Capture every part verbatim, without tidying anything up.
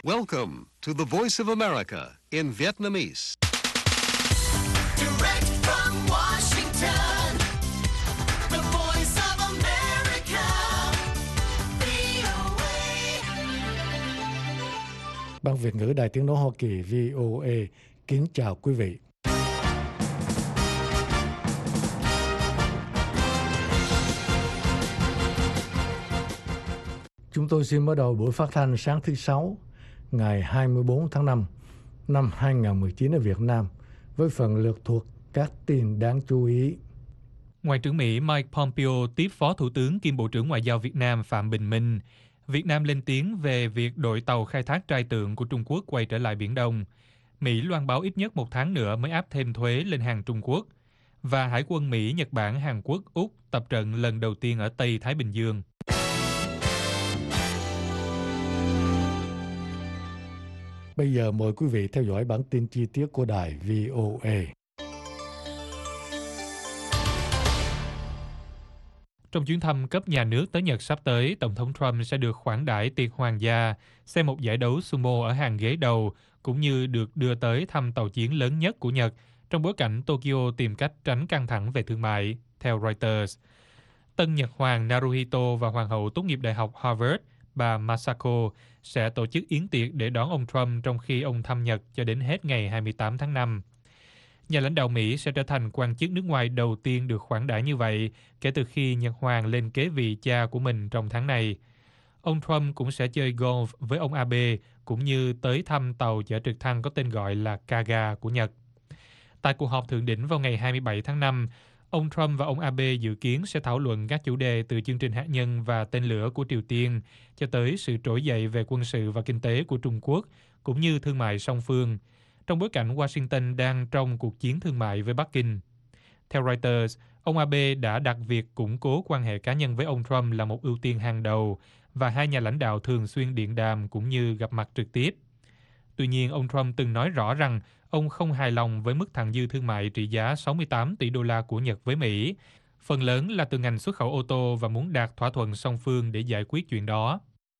Welcome to the Voice of America in Vietnamese. Direct from Washington, the Voice of America, vê o a. Ban Việt ngữ Đài Tiếng nói Hoa Kỳ vê o a kính chào quý vị. Chúng tôi xin mở đầu buổi phát thanh sáng thứ Sáu, ngày hai mươi tư tháng năm năm hai nghìn không trăm mười chín ở Việt Nam, với phần lược thuộc các tin đáng chú ý. Ngoại trưởng Mỹ Mike Pompeo tiếp Phó Thủ tướng kiêm Bộ trưởng Ngoại giao Việt Nam Phạm Bình Minh. Việt Nam lên tiếng về việc đội tàu khai thác trai tượng của Trung Quốc quay trở lại Biển Đông. Mỹ loan báo ít nhất một tháng nữa mới áp thêm thuế lên hàng Trung Quốc. Và Hải quân Mỹ, Nhật Bản, Hàn Quốc, Úc tập trận lần đầu tiên ở Tây Thái Bình Dương. Bây giờ mời quý vị theo dõi bản tin chi tiết của đài vê o a. Trong chuyến thăm cấp nhà nước tới Nhật sắp tới, Tổng thống Trump sẽ được khoản đãi tiệc hoàng gia, xem một giải đấu sumo ở hàng ghế đầu, cũng như được đưa tới thăm tàu chiến lớn nhất của Nhật, trong bối cảnh Tokyo tìm cách tránh căng thẳng về thương mại, theo Reuters. Tân Nhật Hoàng Naruhito và Hoàng hậu tốt nghiệp Đại học Harvard, bà Masako, sẽ tổ chức yến tiệc để đón ông Trump trong khi ông thăm Nhật cho đến hết ngày hai mươi tám tháng năm. Nhà lãnh đạo Mỹ sẽ trở thành quan chức nước ngoài đầu tiên được khoản đãi như vậy kể từ khi Nhật Hoàng lên kế vị cha của mình trong tháng này. Ông Trump cũng sẽ chơi golf với ông Abe, cũng như tới thăm tàu chở trực thăng có tên gọi là Kaga của Nhật. Tại cuộc họp thượng đỉnh vào ngày hai mươi bảy tháng năm, ông Trump và ông Abe dự kiến sẽ thảo luận các chủ đề từ chương trình hạt nhân và tên lửa của Triều Tiên cho tới sự trỗi dậy về quân sự và kinh tế của Trung Quốc, cũng như thương mại song phương, trong bối cảnh Washington đang trong cuộc chiến thương mại với Bắc Kinh. Theo Reuters, ông Abe đã đặt việc củng cố quan hệ cá nhân với ông Trump là một ưu tiên hàng đầu, và hai nhà lãnh đạo thường xuyên điện đàm cũng như gặp mặt trực tiếp. Tuy nhiên, ông Trump từng nói rõ rằng ông không hài lòng với mức thặng dư thương mại trị giá sáu mươi tám tỷ đô la của Nhật với Mỹ, phần lớn là từ ngành xuất khẩu ô tô, và muốn đạt thỏa thuận song phương để giải quyết chuyện đó.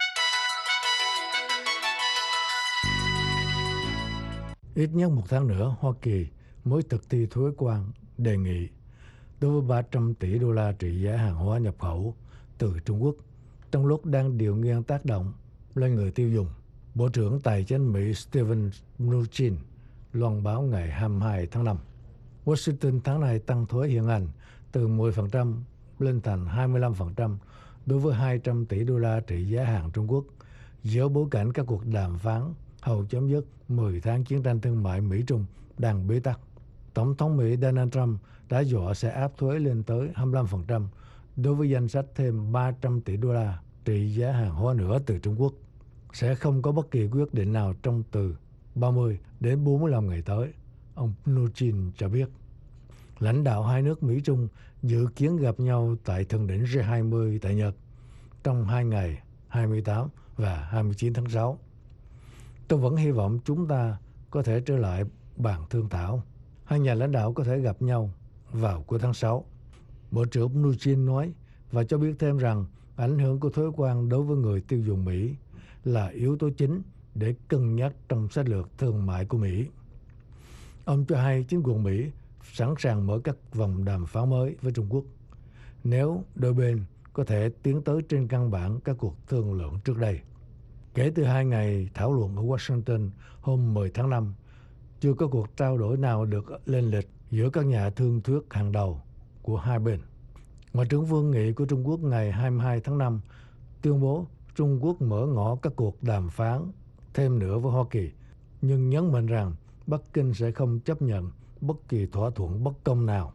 Ít nhất một tháng nữa, Hoa Kỳ mới thực thi thuế quan đề nghị đối với ba trăm tỷ đô la trị giá hàng hóa nhập khẩu từ Trung Quốc, trong lúc đang điều nghiên tác động lên người tiêu dùng. Bộ trưởng Tài chính Mỹ Steven Mnuchin loan báo ngày hai mươi hai tháng năm. Washington tháng này tăng thuế hiện hành từ mười phần trăm lên thành hai mươi lăm phần trăm đối với hai trăm tỷ đô la trị giá hàng Trung Quốc, giữa bối cảnh các cuộc đàm phán hầu chấm dứt mười tháng chiến tranh thương mại Mỹ-Trung đang bế tắc. Tổng thống Mỹ Donald Trump đã dọa sẽ áp thuế lên tới hai mươi lăm phần trăm đối với danh sách thêm ba trăm tỷ đô la trị giá hàng hóa nữa từ Trung Quốc. Sẽ không có bất kỳ quyết định nào trong từ ba mươi đến bốn mươi lăm ngày tới, ông Mnuchin cho biết. Lãnh đạo hai nước Mỹ-Trung dự kiến gặp nhau tại thượng đỉnh G hai mươi tại Nhật trong hai ngày hai mươi tám và hai mươi chín tháng sáu. Tôi vẫn hy vọng chúng ta có thể trở lại bàn thương thảo. Hai nhà lãnh đạo có thể gặp nhau vào cuối tháng sáu. Bộ trưởng Mnuchin nói và cho biết thêm rằng ảnh hưởng của thuế quan đối với người tiêu dùng Mỹ là yếu tố chính để cân nhắc trong sách lược thương mại của Mỹ. Ông cho hay chính quyền Mỹ sẵn sàng mở các vòng đàm phán mới với Trung Quốc nếu đôi bên có thể tiến tới trên căn bản các cuộc thương lượng trước đây. Kể từ hai ngày thảo luận ở Washington hôm mười tháng năm, chưa có cuộc trao đổi nào được lên lịch giữa các nhà thương thuyết hàng đầu của hai bên. Ngoại trưởng Vương Nghị của Trung Quốc ngày hai mươi hai tháng năm tuyên bố Trung Quốc mở ngỏ các cuộc đàm phán thêm nữa với Hoa Kỳ, nhưng nhấn mạnh rằng Bắc Kinh sẽ không chấp nhận bất kỳ thỏa thuận bất công nào.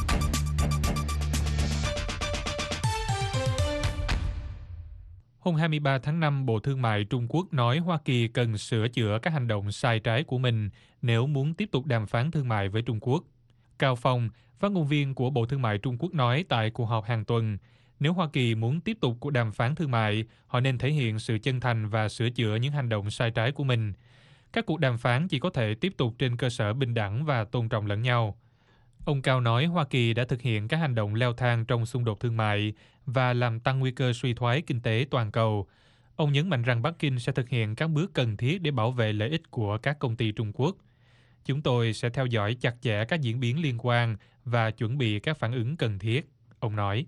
Hôm hai mươi ba tháng năm, Bộ Thương mại Trung Quốc nói Hoa Kỳ cần sửa chữa các hành động sai trái của mình nếu muốn tiếp tục đàm phán thương mại với Trung Quốc. Cao Phong, phát ngôn viên của Bộ Thương mại Trung Quốc nói tại cuộc họp hàng tuần, nếu Hoa Kỳ muốn tiếp tục cuộc đàm phán thương mại, họ nên thể hiện sự chân thành và sửa chữa những hành động sai trái của mình. Các cuộc đàm phán chỉ có thể tiếp tục trên cơ sở bình đẳng và tôn trọng lẫn nhau. Ông Cao nói Hoa Kỳ đã thực hiện các hành động leo thang trong xung đột thương mại và làm tăng nguy cơ suy thoái kinh tế toàn cầu. Ông nhấn mạnh rằng Bắc Kinh sẽ thực hiện các bước cần thiết để bảo vệ lợi ích của các công ty Trung Quốc. Chúng tôi sẽ theo dõi chặt chẽ các diễn biến liên quan và chuẩn bị các phản ứng cần thiết, ông nói.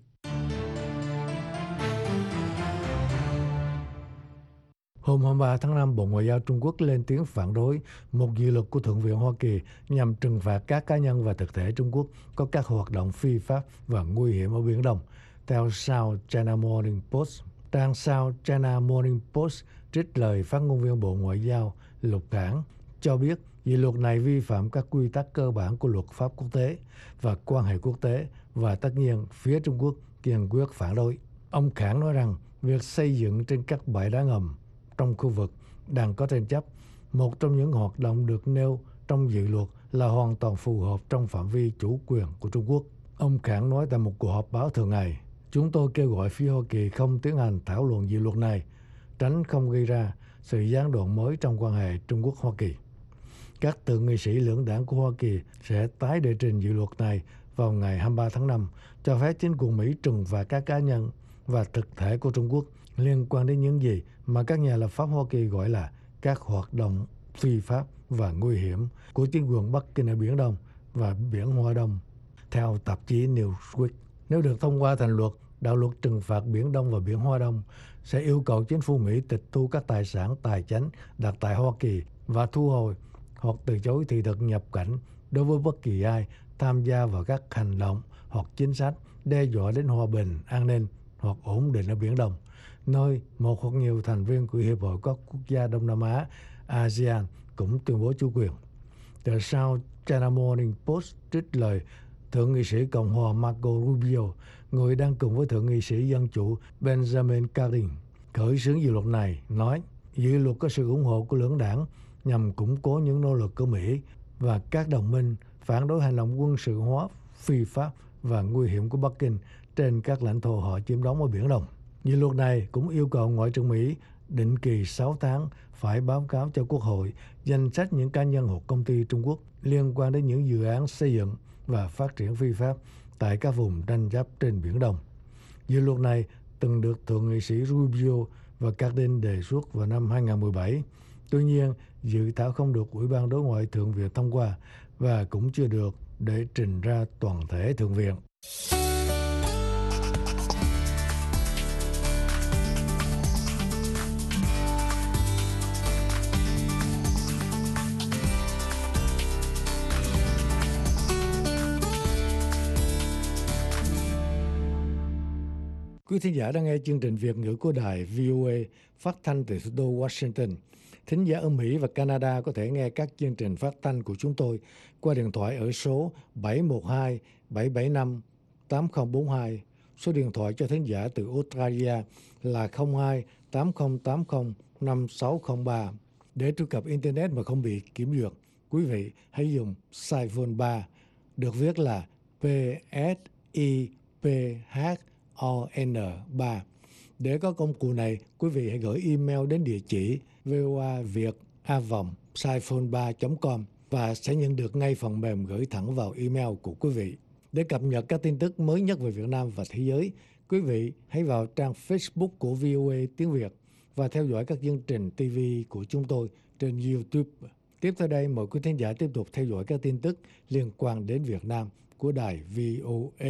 Hôm hai mươi ba tháng năm, Bộ Ngoại giao Trung Quốc lên tiếng phản đối một dự luật của Thượng viện Hoa Kỳ nhằm trừng phạt các cá nhân và thực thể Trung Quốc có các hoạt động phi pháp và nguy hiểm ở Biển Đông. Theo South China Morning Post, trang South China Morning Post trích lời phát ngôn viên Bộ Ngoại giao Lục Cảng cho biết dự luật này vi phạm các quy tắc cơ bản của luật pháp quốc tế và quan hệ quốc tế, và tất nhiên phía Trung Quốc kiên quyết phản đối. Ông Cảng nói rằng việc xây dựng trên các bãi đá ngầm trong khu vực đang có tranh chấp, một trong những hoạt động được nêu trong dự luật là hoàn toàn phù hợp trong phạm vi chủ quyền của Trung Quốc. Ông Cảng nói tại một cuộc họp báo thường ngày, chúng tôi kêu gọi phía Hoa Kỳ không tiến hành thảo luận dự luật này, tránh không gây ra sự gián đoạn mới trong quan hệ Trung Quốc-Hoa Kỳ. Các thượng nghị sĩ lưỡng đảng của Hoa Kỳ sẽ tái đệ trình dự luật này vào ngày hai mươi ba tháng năm, cho phép chính quyền Mỹ trừng phạt các cá nhân và thực thể của Trung Quốc liên quan đến những gì mà các nhà lập pháp Hoa Kỳ gọi là các hoạt động phi pháp và nguy hiểm của chính quyền Bắc Kinh ở Biển Đông và Biển Hoa Đông. Theo tạp chí Newsweek, nếu được thông qua thành luật, đạo luật trừng phạt Biển Đông và Biển Hoa Đông sẽ yêu cầu chính phủ Mỹ tịch thu các tài sản tài chánh đặt tại Hoa Kỳ và thu hồi hoặc từ chối thị thực nhập cảnh đối với bất kỳ ai tham gia vào các hành động hoặc chính sách đe dọa đến hòa bình, an ninh hoặc ổn định ở Biển Đông, nơi một hoặc nhiều thành viên của Hiệp hội các quốc gia Đông Nam Á, a sê an cũng tuyên bố chủ quyền. The South China Morning Post trích lời Thượng nghị sĩ Cộng hòa Marco Rubio, người đang cùng với Thượng nghị sĩ Dân chủ Benjamin Cardin khởi xướng dự luật này, nói dự luật có sự ủng hộ của lưỡng đảng nhằm củng cố những nỗ lực của Mỹ và các đồng minh phản đối hành động quân sự hóa phi pháp và nguy hiểm của Bắc Kinh trên các lãnh thổ họ chiếm đóng ở Biển Đông. Dự luật này cũng yêu cầu Ngoại trưởng Mỹ định kỳ sáu tháng phải báo cáo cho Quốc hội danh sách những cá nhân hoặc công ty Trung Quốc liên quan đến những dự án xây dựng và phát triển phi pháp tại các vùng tranh chấp trên Biển Đông. Dự luật này từng được Thượng nghị sĩ Rubio và Cardin đề xuất vào năm hai không một bảy. Tuy nhiên, dự thảo không được Ủy ban Đối ngoại Thượng viện thông qua và cũng chưa được để trình ra toàn thể Thượng viện. Quý thính giả đang nghe chương trình Việt ngữ của đài vê o a phát thanh từ thủ đô Washington. Thính giả ở Mỹ và Canada có thể nghe các chương trình phát thanh của chúng tôi qua điện thoại ở số bảy một hai bảy bảy năm tám không bốn hai. Số điện thoại cho thính giả từ Australia là không hai tám không tám không năm sáu không ba. Để truy cập Internet mà không bị kiểm duyệt, quý vị hãy dùng Siphone ba, được viết là P S I P H O N ba. Để có công cụ này, quý vị hãy gửi email đến địa chỉ voaviet a vòng siphone ba chấm com và sẽ nhận được ngay phần mềm gửi thẳng vào email của quý vị. Để cập nhật các tin tức mới nhất về Việt Nam và thế giới, quý vị hãy vào trang Facebook của vê o a tiếng Việt và theo dõi các chương trình ti vi của chúng tôi trên YouTube. Tiếp theo đây, mời quý thính giả tiếp tục theo dõi các tin tức liên quan đến Việt Nam của đài vê o a.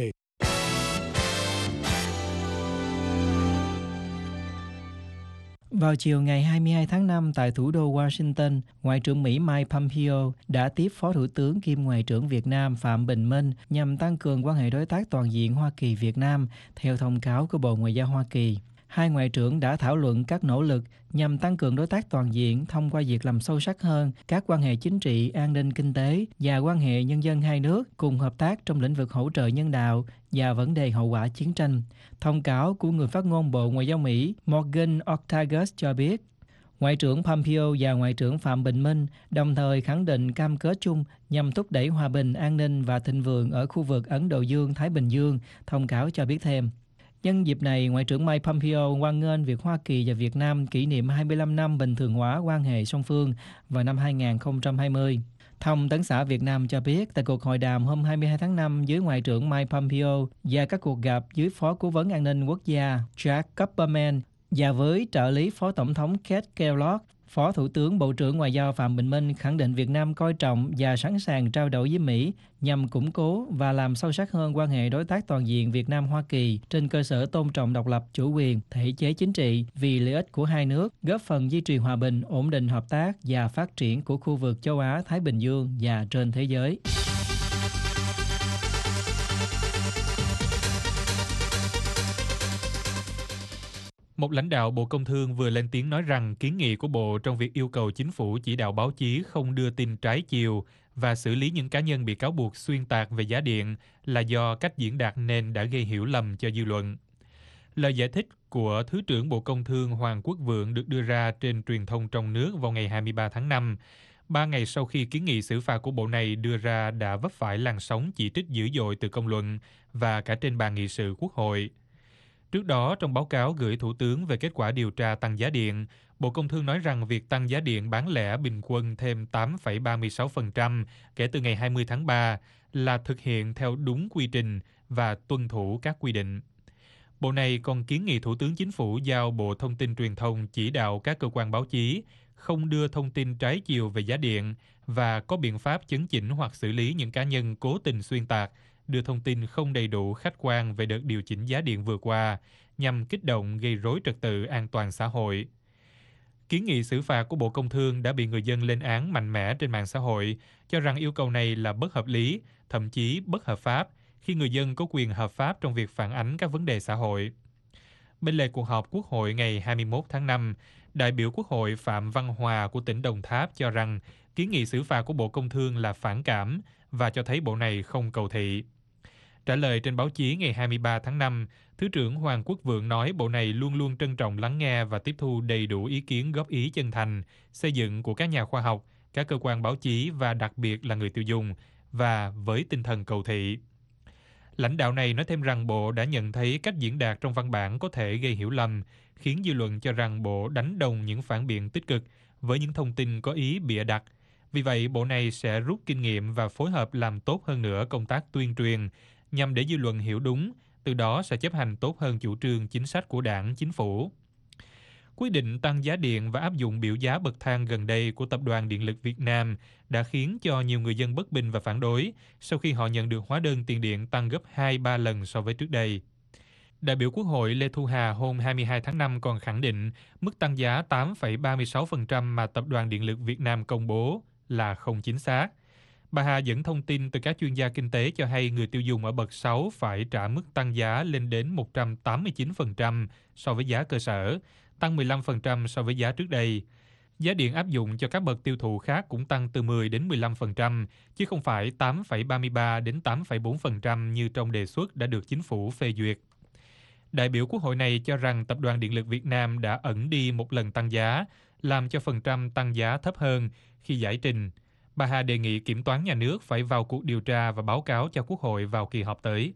Vào chiều ngày hai mươi hai tháng năm tại thủ đô Washington, Ngoại trưởng Mỹ Mike Pompeo đã tiếp Phó Thủ tướng kiêm Ngoại trưởng Việt Nam Phạm Bình Minh nhằm tăng cường quan hệ đối tác toàn diện Hoa Kỳ-Việt Nam theo thông cáo của Bộ Ngoại giao Hoa Kỳ. Hai ngoại trưởng đã thảo luận các nỗ lực nhằm tăng cường đối tác toàn diện thông qua việc làm sâu sắc hơn các quan hệ chính trị, an ninh, kinh tế và quan hệ nhân dân hai nước, cùng hợp tác trong lĩnh vực hỗ trợ nhân đạo và vấn đề hậu quả chiến tranh. Thông cáo của người phát ngôn Bộ Ngoại giao Mỹ Morgan Ortagus cho biết, Ngoại trưởng Pompeo và Ngoại trưởng Phạm Bình Minh đồng thời khẳng định cam kết chung nhằm thúc đẩy hòa bình, an ninh và thịnh vượng ở khu vực Ấn Độ Dương-Thái Bình Dương. Thông cáo cho biết thêm. Nhân dịp này, Ngoại trưởng Mike Pompeo hoan nghênh việc Hoa Kỳ và Việt Nam kỷ niệm hai mươi lăm năm bình thường hóa quan hệ song phương vào năm hai không hai không. Thông tấn xã Việt Nam cho biết, tại cuộc hội đàm hôm hai mươi hai tháng năm với Ngoại trưởng Mike Pompeo và các cuộc gặp dưới Phó Cố vấn An ninh Quốc gia Jack Kupperman, Và với trợ lý Phó Tổng thống Keith Kellogg, Phó Thủ tướng Bộ trưởng Ngoại giao Phạm Bình Minh khẳng định Việt Nam coi trọng và sẵn sàng trao đổi với Mỹ nhằm củng cố và làm sâu sắc hơn quan hệ đối tác toàn diện Việt Nam-Hoa Kỳ trên cơ sở tôn trọng độc lập, chủ quyền, thể chế chính trị vì lợi ích của hai nước, góp phần duy trì hòa bình, ổn định hợp tác và phát triển của khu vực châu Á-Thái Bình Dương và trên thế giới. Một lãnh đạo Bộ Công Thương vừa lên tiếng nói rằng kiến nghị của Bộ trong việc yêu cầu chính phủ chỉ đạo báo chí không đưa tin trái chiều và xử lý những cá nhân bị cáo buộc xuyên tạc về giá điện là do cách diễn đạt nên đã gây hiểu lầm cho dư luận. Lời giải thích của Thứ trưởng Bộ Công Thương Hoàng Quốc Vượng được đưa ra trên truyền thông trong nước vào ngày hai mươi ba tháng năm, ba ngày sau khi kiến nghị xử phạt của Bộ này đưa ra đã vấp phải làn sóng chỉ trích dữ dội từ công luận và cả trên bàn nghị sự Quốc hội. Trước đó, trong báo cáo gửi Thủ tướng về kết quả điều tra tăng giá điện, Bộ Công Thương nói rằng việc tăng giá điện bán lẻ bình quân thêm tám phẩy ba mươi sáu phần trăm kể từ ngày hai mươi tháng ba là thực hiện theo đúng quy trình và tuân thủ các quy định. Bộ này còn kiến nghị Thủ tướng Chính phủ giao Bộ Thông tin Truyền thông chỉ đạo các cơ quan báo chí không đưa thông tin trái chiều về giá điện và có biện pháp chấn chỉnh hoặc xử lý những cá nhân cố tình xuyên tạc, đưa thông tin không đầy đủ khách quan về đợt điều chỉnh giá điện vừa qua nhằm kích động gây rối trật tự an toàn xã hội. Kiến nghị xử phạt của Bộ Công Thương đã bị người dân lên án mạnh mẽ trên mạng xã hội, cho rằng yêu cầu này là bất hợp lý, thậm chí bất hợp pháp, khi người dân có quyền hợp pháp trong việc phản ánh các vấn đề xã hội. Bên lề cuộc họp Quốc hội ngày hai mươi mốt tháng năm, đại biểu Quốc hội Phạm Văn Hòa của tỉnh Đồng Tháp cho rằng kiến nghị xử phạt của Bộ Công Thương là phản cảm và cho thấy bộ này không cầu thị. Trả lời trên báo chí ngày hai mươi ba tháng năm, Thứ trưởng Hoàng Quốc Vượng nói bộ này luôn luôn trân trọng lắng nghe và tiếp thu đầy đủ ý kiến góp ý chân thành, xây dựng của các nhà khoa học, các cơ quan báo chí và đặc biệt là người tiêu dùng, và với tinh thần cầu thị. Lãnh đạo này nói thêm rằng Bộ đã nhận thấy cách diễn đạt trong văn bản có thể gây hiểu lầm, khiến dư luận cho rằng Bộ đánh đồng những phản biện tích cực với những thông tin có ý bịa đặt. Vì vậy, Bộ này sẽ rút kinh nghiệm và phối hợp làm tốt hơn nữa công tác tuyên truyền, nhằm để dư luận hiểu đúng, từ đó sẽ chấp hành tốt hơn chủ trương chính sách của Đảng, Chính phủ. Quyết định tăng giá điện và áp dụng biểu giá bậc thang gần đây của Tập đoàn Điện lực Việt Nam đã khiến cho nhiều người dân bất bình và phản đối sau khi họ nhận được hóa đơn tiền điện tăng gấp hai ba lần so với trước đây. Đại biểu Quốc hội Lê Thu Hà hôm hai mươi hai tháng năm còn khẳng định mức tăng giá tám phẩy ba mươi sáu phần trăm mà Tập đoàn Điện lực Việt Nam công bố là không chính xác. Bà Hà dẫn thông tin từ các chuyên gia kinh tế cho hay người tiêu dùng ở bậc sáu phải trả mức tăng giá lên đến một trăm tám mươi chín phần trăm so với giá cơ sở, tăng mười lăm phần trăm so với giá trước đây. Giá điện áp dụng cho các bậc tiêu thụ khác cũng tăng từ mười đến mười lăm phần trăm, chứ không phải tám phẩy ba mươi ba đến tám phẩy bốn phần trăm như trong đề xuất đã được chính phủ phê duyệt. Đại biểu Quốc hội này cho rằng Tập đoàn Điện lực Việt Nam đã ẩn đi một lần tăng giá, làm cho phần trăm tăng giá thấp hơn khi giải trình. Bà Hà đề nghị Kiểm toán Nhà nước phải vào cuộc điều tra và báo cáo cho Quốc hội vào kỳ họp tới.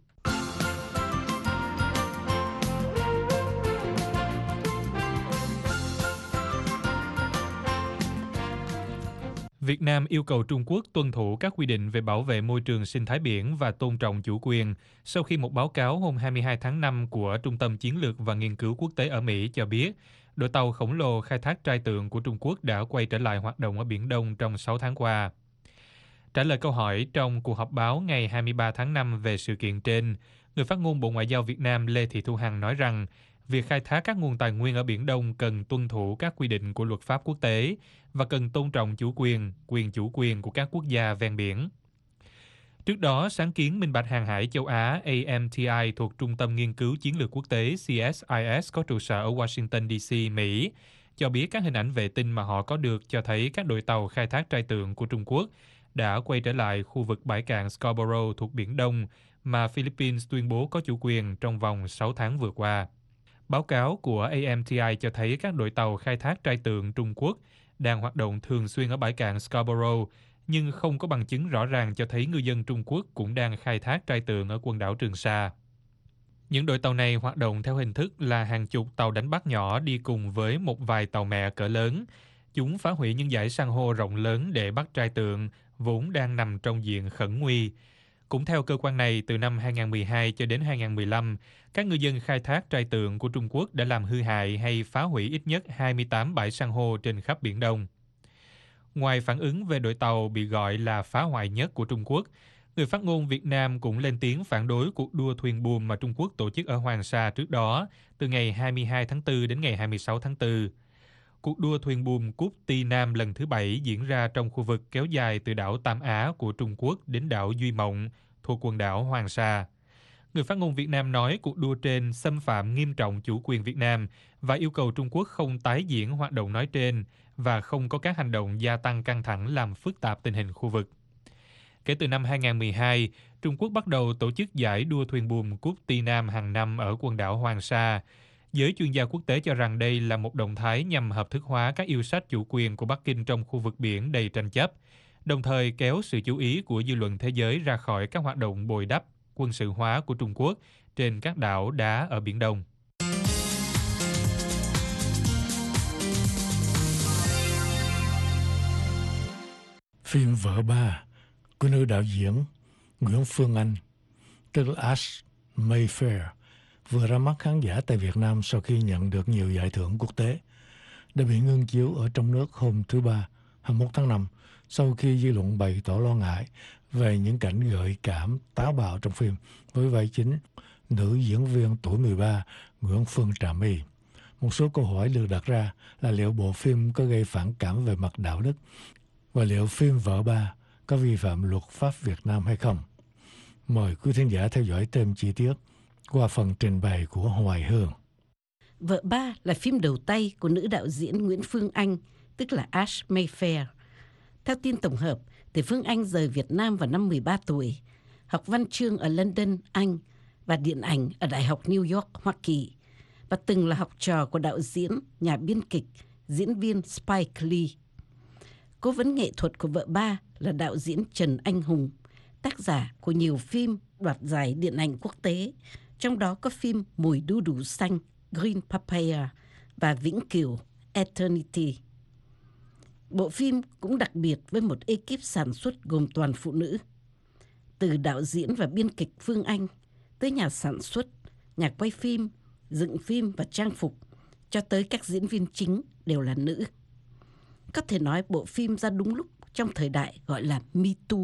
Việt Nam yêu cầu Trung Quốc tuân thủ các quy định về bảo vệ môi trường sinh thái biển và tôn trọng chủ quyền, sau khi một báo cáo hôm hai mươi hai tháng năm của Trung tâm Chiến lược và Nghiên cứu Quốc tế ở Mỹ cho biết, đội tàu khổng lồ khai thác trai tượng của Trung Quốc đã quay trở lại hoạt động ở Biển Đông trong sáu tháng qua. Trả lời câu hỏi trong cuộc họp báo ngày hai mươi ba tháng năm về sự kiện trên, người phát ngôn Bộ Ngoại giao Việt Nam Lê Thị Thu Hằng nói rằng việc khai thác các nguồn tài nguyên ở Biển Đông cần tuân thủ các quy định của luật pháp quốc tế và cần tôn trọng chủ quyền, quyền chủ quyền của các quốc gia ven biển. Trước đó, sáng kiến Minh bạch hàng hải châu Á A M T I thuộc Trung tâm Nghiên cứu Chiến lược Quốc tế C S I S có trụ sở ở Washington D C, Mỹ, cho biết các hình ảnh vệ tinh mà họ có được cho thấy các đội tàu khai thác trai tượng của Trung Quốc đã quay trở lại khu vực bãi cạn Scarborough thuộc Biển Đông mà Philippines tuyên bố có chủ quyền trong vòng sáu tháng vừa qua. Báo cáo của A M T I cho thấy các đội tàu khai thác trai tượng Trung Quốc đang hoạt động thường xuyên ở bãi cạn Scarborough, nhưng không có bằng chứng rõ ràng cho thấy ngư dân Trung Quốc cũng đang khai thác trai tượng ở quần đảo Trường Sa. Những đội tàu này hoạt động theo hình thức là hàng chục tàu đánh bắt nhỏ đi cùng với một vài tàu mẹ cỡ lớn. Chúng phá hủy những dải san hô rộng lớn để bắt trai tượng, vốn đang nằm trong diện khẩn nguy. Cũng theo cơ quan này, từ năm hai nghìn mười hai cho đến hai nghìn mười lăm, các ngư dân khai thác trai tượng của Trung Quốc đã làm hư hại hay phá hủy ít nhất hai mươi tám bãi san hô trên khắp Biển Đông. Ngoài phản ứng về đội tàu bị gọi là phá hoại nhất của Trung Quốc, người phát ngôn Việt Nam cũng lên tiếng phản đối cuộc đua thuyền buồm mà Trung Quốc tổ chức ở Hoàng Sa trước đó, từ ngày hai mươi hai tháng tư đến ngày hai mươi sáu tháng tư. Cuộc đua thuyền buồm Cúp Ti Nam lần thứ bảy diễn ra trong khu vực kéo dài từ đảo Tam Á của Trung Quốc đến đảo Duy Mộng, thuộc quần đảo Hoàng Sa. Người phát ngôn Việt Nam nói cuộc đua trên xâm phạm nghiêm trọng chủ quyền Việt Nam và yêu cầu Trung Quốc không tái diễn hoạt động nói trên và không có các hành động gia tăng căng thẳng làm phức tạp tình hình khu vực. Kể từ năm hai nghìn mười hai, Trung Quốc bắt đầu tổ chức giải đua thuyền buồm Cúp Ti Nam hàng năm ở quần đảo Hoàng Sa. Giới chuyên gia quốc tế cho rằng đây là một động thái nhằm hợp thức hóa các yêu sách chủ quyền của Bắc Kinh trong khu vực biển đầy tranh chấp, đồng thời kéo sự chú ý của dư luận thế giới ra khỏi các hoạt động bồi đắp, quân sự hóa của Trung Quốc trên các đảo đá ở Biển Đông. Phim Vợ Ba của nữ đạo diễn Nguyễn Phương Anh, tức là Ash Mayfair, vừa ra mắt khán giả tại Việt Nam sau khi nhận được nhiều giải thưởng quốc tế, đã bị ngưng chiếu ở trong nước hôm thứ Ba, hai mươi mốt tháng năm, sau khi dư luận bày tỏ lo ngại về những cảnh gợi cảm táo bạo trong phim với vai chính nữ diễn viên tuổi mười ba Nguyễn Phương Trà My. Một số câu hỏi được đặt ra là liệu bộ phim có gây phản cảm về mặt đạo đức và liệu phim Vợ Ba có vi phạm luật pháp Việt Nam hay không. Mời quý thính giả theo dõi thêm chi tiết qua phần trình bày của Hoài Hương. Vợ Ba là phim đầu tay của nữ đạo diễn Nguyễn Phương Anh, tức là Ash Mayfair. Theo tin tổng hợp, thì Phương Anh rời Việt Nam vào năm mười ba tuổi, học văn chương ở London, Anh và điện ảnh ở Đại học New York, Hoa Kỳ, và từng là học trò của đạo diễn, nhà biên kịch, diễn viên Spike Lee. Cố vấn nghệ thuật của Vợ Ba là đạo diễn Trần Anh Hùng, tác giả của nhiều phim đoạt giải điện ảnh quốc tế, trong đó có phim Mùi đu đủ xanh, Green Papaya và Vĩnh Cửu, Eternity. Bộ phim cũng đặc biệt với một ekip sản xuất gồm toàn phụ nữ. Từ đạo diễn và biên kịch Phương Anh tới nhà sản xuất, nhà quay phim, dựng phim và trang phục, cho tới các diễn viên chính đều là nữ. Có thể nói bộ phim ra đúng lúc trong thời đại gọi là Me Too.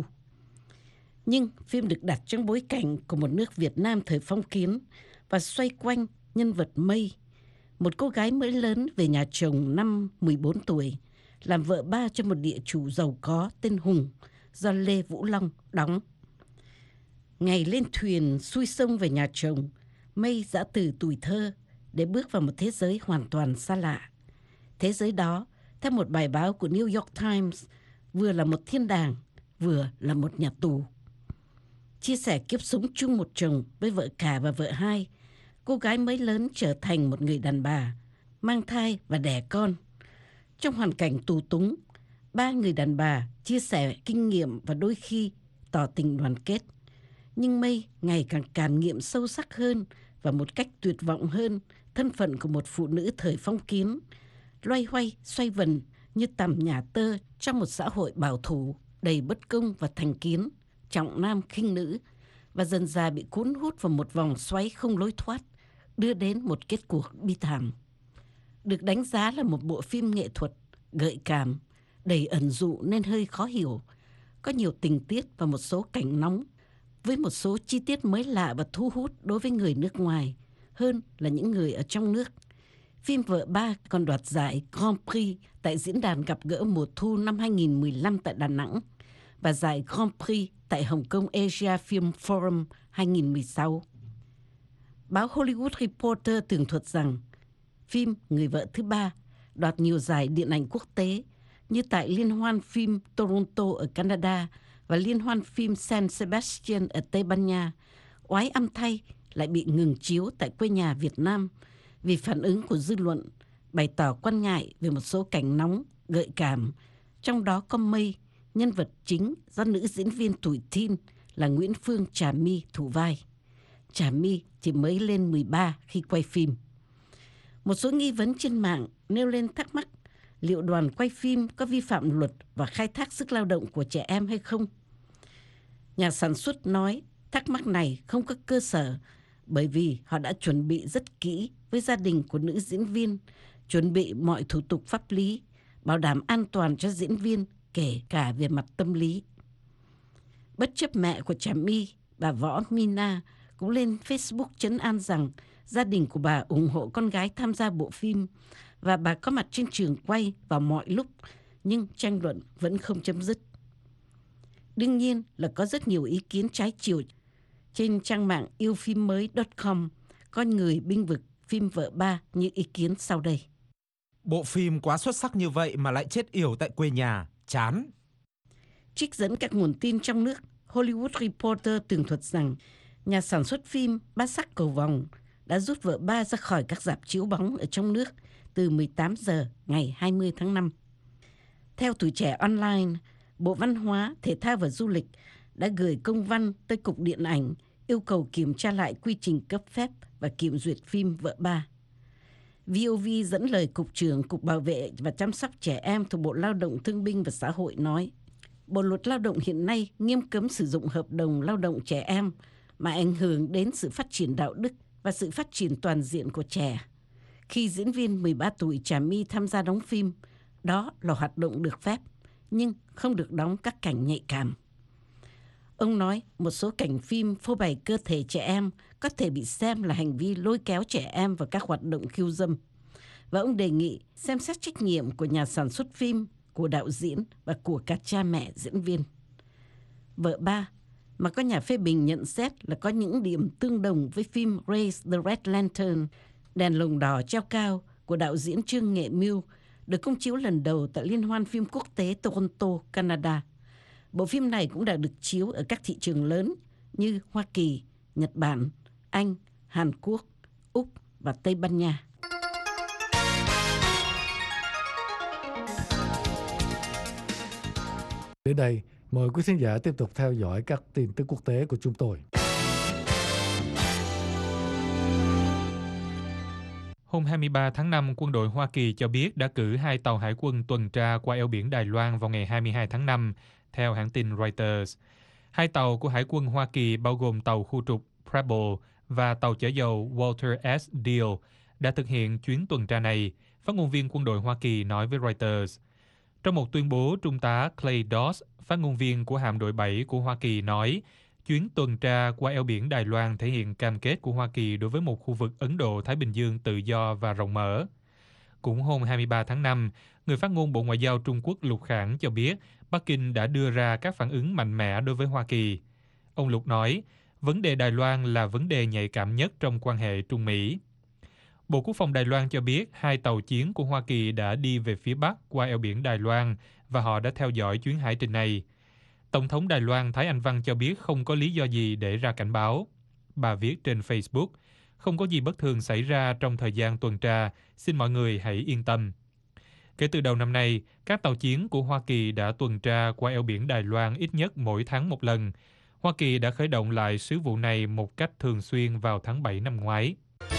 Nhưng phim được đặt trong bối cảnh của một nước Việt Nam thời phong kiến và xoay quanh nhân vật Mây, một cô gái mới lớn về nhà chồng năm mười bốn tuổi, làm vợ ba cho một địa chủ giàu có tên Hùng do Lê Vũ Long đóng. Ngày lên thuyền xuôi sông về nhà chồng, Mây giã từ tuổi thơ để bước vào một thế giới hoàn toàn xa lạ. Thế giới đó, theo một bài báo của New York Times, vừa là một thiên đàng, vừa là một nhà tù. Chia sẻ kiếp sống chung một chồng với vợ cả và vợ hai, cô gái mới lớn trở thành một người đàn bà, mang thai và đẻ con. Trong hoàn cảnh tù túng, ba người đàn bà chia sẻ kinh nghiệm và đôi khi tỏ tình đoàn kết. Nhưng Mây ngày càng cảm nghiệm sâu sắc hơn và một cách tuyệt vọng hơn thân phận của một phụ nữ thời phong kiến, loay hoay xoay vần như tằm nhà tơ trong một xã hội bảo thủ, đầy bất công và thành kiến, trọng nam khinh nữ, và dần dà bị cuốn hút vào một vòng xoáy không lối thoát, đưa đến một kết cuộc bi thảm. Được đánh giá là một bộ phim nghệ thuật gợi cảm, đầy ẩn dụ nên hơi khó hiểu, có nhiều tình tiết và một số cảnh nóng, với một số chi tiết mới lạ và thu hút đối với người nước ngoài hơn là những người ở trong nước. Phim Vợ Ba còn đoạt giải Grand Prix tại Diễn đàn Gặp Gỡ Mùa Thu năm hai nghìn mười lăm tại Đà Nẵng và giải Grand Prix tại Hồng Kông Asia Film Forum hai nghìn mười sáu. Báo Hollywood Reporter tường thuật rằng phim Người vợ thứ ba đoạt nhiều giải điện ảnh quốc tế như tại Liên hoan phim Toronto ở Canada và Liên hoan phim San Sebastian ở Tây Ban Nha, oái âm thay lại bị ngừng chiếu tại quê nhà Việt Nam vì phản ứng của dư luận bày tỏ quan ngại về một số cảnh nóng, gợi cảm, trong đó có Mây, nhân vật chính do nữ diễn viên tuổi teen là Nguyễn Phương Trà My thủ vai. Trà My chỉ mới lên mười ba khi quay phim. Một số nghi vấn trên mạng nêu lên thắc mắc liệu đoàn quay phim có vi phạm luật và khai thác sức lao động của trẻ em hay không. Nhà sản xuất nói thắc mắc này không có cơ sở bởi vì họ đã chuẩn bị rất kỹ với gia đình của nữ diễn viên, chuẩn bị mọi thủ tục pháp lý, bảo đảm an toàn cho diễn viên kể cả về mặt tâm lý. Bất chấp mẹ của Trà My, bà Võ Mina cũng lên Facebook trấn an rằng gia đình của bà ủng hộ con gái tham gia bộ phim và bà có mặt trên trường quay vào mọi lúc, nhưng tranh luận vẫn không chấm dứt. Đương nhiên là có rất nhiều ý kiến trái chiều. Trên trang mạng yêu phim mới chấm com có người bênh vực phim Vợ Ba như ý kiến sau đây. Bộ phim quá xuất sắc như vậy mà lại chết yểu tại quê nhà, chán. Trích dẫn các nguồn tin trong nước, Hollywood Reporter tường thuật rằng nhà sản xuất phim Bát Sắc Cầu Vồng đã rút Vợ Ba ra khỏi các rạp chiếu bóng ở trong nước từ mười tám giờ ngày hai mươi tháng năm. Theo Tuổi Trẻ Online, Bộ Văn hóa, Thể thao và Du lịch đã gửi công văn tới Cục Điện ảnh yêu cầu kiểm tra lại quy trình cấp phép và kiểm duyệt phim Vợ Ba. vê o vê dẫn lời Cục trưởng Cục Bảo vệ và Chăm sóc Trẻ Em thuộc Bộ Lao động Thương binh và Xã hội nói, Bộ Luật Lao động hiện nay nghiêm cấm sử dụng hợp đồng lao động trẻ em mà ảnh hưởng đến sự phát triển đạo đức và sự phát triển toàn diện của trẻ. Khi diễn viên mười ba tuổi Trà My tham gia đóng phim, đó là hoạt động được phép, nhưng không được đóng các cảnh nhạy cảm. Ông nói một số cảnh phim phô bày cơ thể trẻ em có thể bị xem là hành vi lôi kéo trẻ em vào các hoạt động khiêu dâm. Và ông đề nghị xem xét trách nhiệm của nhà sản xuất phim, của đạo diễn và của các cha mẹ diễn viên. Vợ Ba, mà có nhà phê bình nhận xét là có những điểm tương đồng với phim Raise the Red Lantern, Đèn lồng đỏ treo cao của đạo diễn Trương Nghệ Mưu, được công chiếu lần đầu tại Liên hoan phim quốc tế Toronto, Canada. Bộ phim này cũng đã được chiếu ở các thị trường lớn như Hoa Kỳ, Nhật Bản, Anh, Hàn Quốc, Úc và Tây Ban Nha. Đến đây, mời quý khán giả tiếp tục theo dõi các tin tức quốc tế của chúng tôi. Hôm hai mươi ba tháng năm, quân đội Hoa Kỳ cho biết đã cử hai tàu hải quân tuần tra qua eo biển Đài Loan vào ngày hai mươi hai tháng năm, theo hãng tin Reuters. Hai tàu của Hải quân Hoa Kỳ bao gồm tàu khu trục Preble và tàu chở dầu Walter S. Deal đã thực hiện chuyến tuần tra này, phát ngôn viên quân đội Hoa Kỳ nói với Reuters. Trong một tuyên bố, Trung tá Clay Doss, phát ngôn viên của hạm đội bảy của Hoa Kỳ nói, chuyến tuần tra qua eo biển Đài Loan thể hiện cam kết của Hoa Kỳ đối với một khu vực Ấn Độ-Thái Bình Dương tự do và rộng mở. Cũng hôm hai mươi ba tháng năm, người phát ngôn Bộ Ngoại giao Trung Quốc Lục Khảng cho biết Bắc Kinh đã đưa ra các phản ứng mạnh mẽ đối với Hoa Kỳ. Ông Lục nói, vấn đề Đài Loan là vấn đề nhạy cảm nhất trong quan hệ Trung Mỹ. Bộ Quốc phòng Đài Loan cho biết hai tàu chiến của Hoa Kỳ đã đi về phía Bắc qua eo biển Đài Loan và họ đã theo dõi chuyến hải trình này. Tổng thống Đài Loan Thái Anh Văn cho biết không có lý do gì để ra cảnh báo. Bà viết trên Facebook, không có gì bất thường xảy ra trong thời gian tuần tra, xin mọi người hãy yên tâm. Kể từ đầu năm nay, các tàu chiến của Hoa Kỳ đã tuần tra qua eo biển Đài Loan ít nhất mỗi tháng một lần. Hoa Kỳ đã khởi động lại sứ vụ này một cách thường xuyên vào tháng bảy năm ngoái.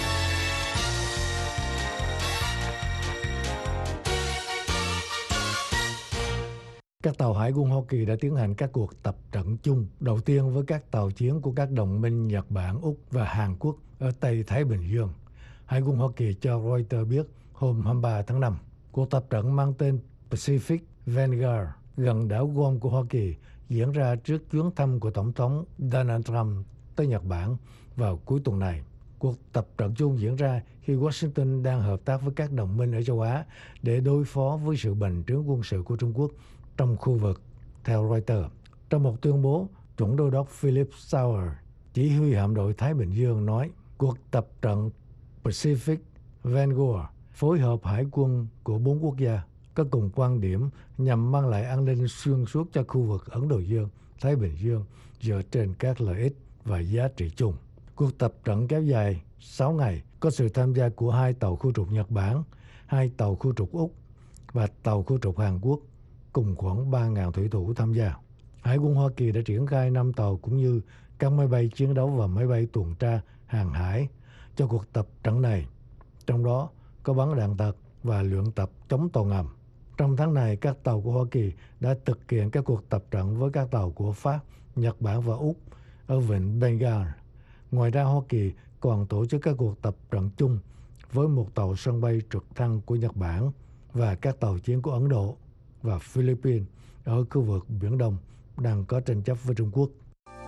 Các tàu hải quân Hoa Kỳ đã tiến hành các cuộc tập trận chung đầu tiên với các tàu chiến của các đồng minh Nhật Bản, Úc và Hàn Quốc ở Tây Thái Bình Dương. Hải quân Hoa Kỳ cho Reuters biết hôm hai mươi ba tháng năm, cuộc tập trận mang tên Pacific Vanguard gần đảo Guam của Hoa Kỳ diễn ra trước chuyến thăm của Tổng thống Donald Trump tới Nhật Bản vào cuối tuần này. Cuộc tập trận chung diễn ra khi Washington đang hợp tác với các đồng minh ở châu Á để đối phó với sự bành trướng quân sự của Trung Quốc trong khu vực, theo Reuters. Trong một tuyên bố, Tổng đô đốc Philip Sauer, chỉ huy hạm đội Thái Bình Dương nói, cuộc tập trận Pacific Vanguard phối hợp hải quân của bốn quốc gia có cùng quan điểm nhằm mang lại an ninh xuyên suốt cho khu vực Ấn Độ Dương, Thái Bình Dương dựa trên các lợi ích và giá trị chung. Cuộc tập trận kéo dài sáu ngày, có sự tham gia của hai tàu khu trục Nhật Bản, hai tàu khu trục Úc và tàu khu trục Hàn Quốc, cùng khoảng ba nghìn thủy thủ tham gia. Hải quân Hoa Kỳ đã triển khai năm tàu cũng như các máy bay chiến đấu và máy bay tuần tra hàng hải cho cuộc tập trận này, trong đó có bắn đạn thật và luyện tập chống tàu ngầm. Trong tháng này, các tàu của Hoa Kỳ đã thực hiện các cuộc tập trận với các tàu của Pháp, Nhật Bản và Úc ở vịnh Bengal. Ngoài ra, Hoa Kỳ còn tổ chức các cuộc tập trận chung với một tàu sân bay trực thăng của Nhật Bản và các tàu chiến của Ấn Độ và Philippines ở khu vực Biển Đông đang có tranh chấp với Trung Quốc.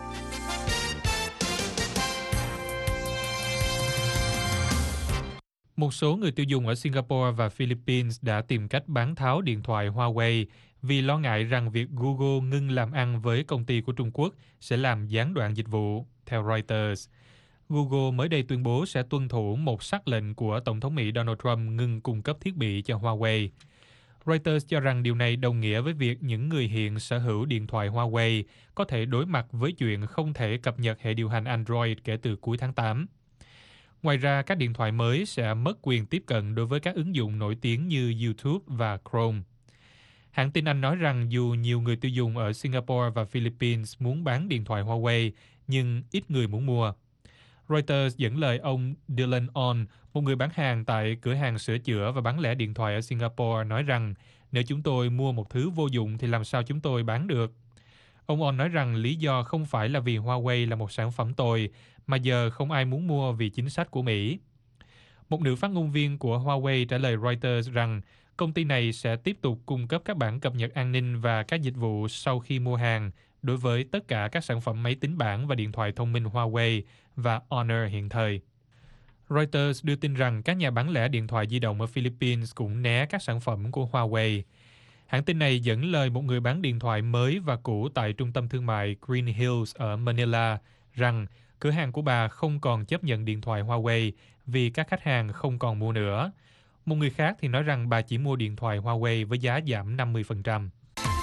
Một số người tiêu dùng ở Singapore và Philippines đã tìm cách bán tháo điện thoại Huawei vì lo ngại rằng việc Google ngưng làm ăn với công ty của Trung Quốc sẽ làm gián đoạn dịch vụ, theo Reuters. Google mới đây tuyên bố sẽ tuân thủ một sắc lệnh của Tổng thống Mỹ Donald Trump ngừng cung cấp thiết bị cho Huawei. Reuters cho rằng điều này đồng nghĩa với việc những người hiện sở hữu điện thoại Huawei có thể đối mặt với chuyện không thể cập nhật hệ điều hành Android kể từ cuối tháng tám. Ngoài ra, các điện thoại mới sẽ mất quyền tiếp cận đối với các ứng dụng nổi tiếng như YouTube và Chrome. Hãng tin Anh nói rằng dù nhiều người tiêu dùng ở Singapore và Philippines muốn bán điện thoại Huawei, nhưng ít người muốn mua. Reuters dẫn lời ông Dylan On, một người bán hàng tại cửa hàng sửa chữa và bán lẻ điện thoại ở Singapore, nói rằng nếu chúng tôi mua một thứ vô dụng thì làm sao chúng tôi bán được. Ông On nói rằng lý do không phải là vì Huawei là một sản phẩm tồi, mà giờ không ai muốn mua vì chính sách của Mỹ. Một nữ phát ngôn viên của Huawei trả lời Reuters rằng công ty này sẽ tiếp tục cung cấp các bản cập nhật an ninh và các dịch vụ sau khi mua hàng đối với tất cả các sản phẩm máy tính bảng và điện thoại thông minh Huawei và Honor hiện thời. Reuters đưa tin rằng các nhà bán lẻ điện thoại di động ở Philippines cũng né các sản phẩm của Huawei. Hãng tin này dẫn lời một người bán điện thoại mới và cũ tại trung tâm thương mại Green Hills ở Manila rằng cửa hàng của bà không còn chấp nhận điện thoại Huawei vì các khách hàng không còn mua nữa. Một người khác thì nói rằng bà chỉ mua điện thoại Huawei với giá giảm năm mươi phần trăm.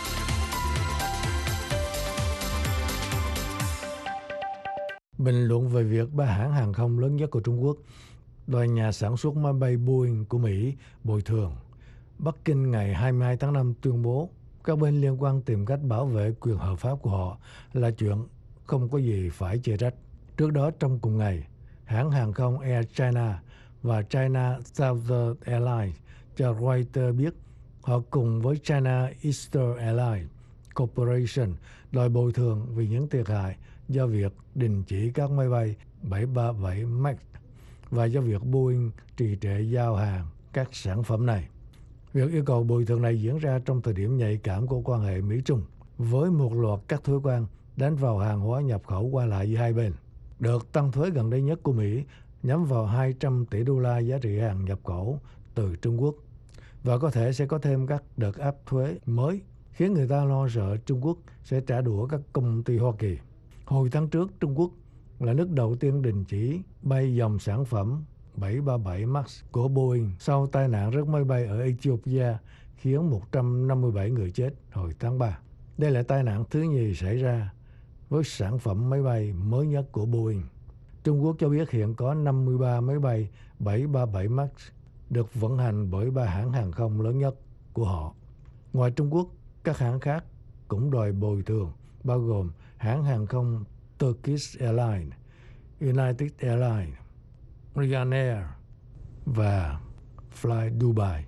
Bình luận về việc ba hãng hàng không lớn nhất của Trung Quốc đòi nhà sản xuất máy bay Boeing của Mỹ bồi thường. Bắc Kinh ngày hai mươi hai tháng năm tuyên bố các bên liên quan tìm cách bảo vệ quyền hợp pháp của họ là chuyện không có gì phải chê trách. Trước đó trong cùng ngày, hãng hàng không Air China và China Southern Airlines cho Reuters biết họ cùng với China Eastern Airlines Corporation đòi bồi thường vì những thiệt hại do việc đình chỉ các máy bay bảy ba bảy Max và do việc Boeing trì trệ giao hàng các sản phẩm này. Việc yêu cầu bồi thường này diễn ra trong thời điểm nhạy cảm của quan hệ Mỹ-Trung với một loạt các thuế quan đánh vào hàng hóa nhập khẩu qua lại giữa hai bên. Đợt tăng thuế gần đây nhất của Mỹ nhắm vào hai trăm tỷ đô la giá trị hàng nhập khẩu từ Trung Quốc và có thể sẽ có thêm các đợt áp thuế mới khiến người ta lo sợ Trung Quốc sẽ trả đũa các công ty Hoa Kỳ. Hồi tháng trước, Trung Quốc là nước đầu tiên đình chỉ bay dòng sản phẩm bảy ba bảy Max của Boeing sau tai nạn rớt máy bay ở Ethiopia khiến một trăm năm mươi bảy người chết hồi tháng ba. Đây là tai nạn thứ nhì xảy ra với sản phẩm máy bay mới nhất của Boeing. Trung Quốc cho biết hiện có năm mươi ba máy bay bảy ba bảy Max được vận hành bởi ba hãng hàng không lớn nhất của họ. Ngoài Trung Quốc, các hãng khác cũng đòi bồi thường, bao gồm hãng hàng không Turkish Airlines, United Airlines, Ryanair và Fly Dubai.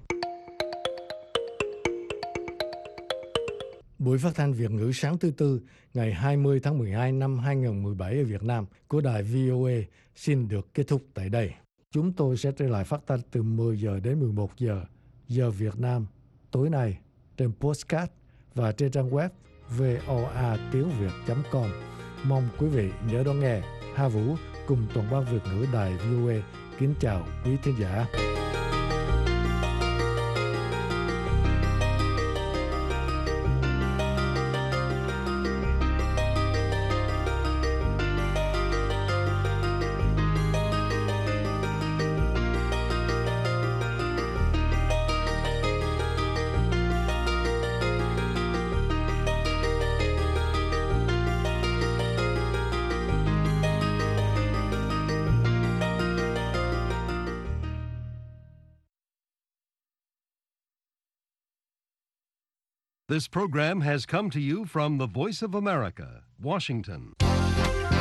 Buổi phát thanh Việt ngữ sáng thứ Tư ngày hai mươi tháng mười hai năm hai nghìn không trăm mười bảy ở Việt Nam của đài vê o a xin được kết thúc tại đây. Chúng tôi sẽ trở lại phát thanh từ mười giờ đến mười một giờ giờ Việt Nam tối nay trên podcast và trên trang web voa tiếng việt chấm com. Mong quý vị nhớ đón nghe. Hà Vũ cùng toàn ban Việt ngữ đài vê o a kính chào quý thính giả. This program has come to you from the Voice of America, Washington.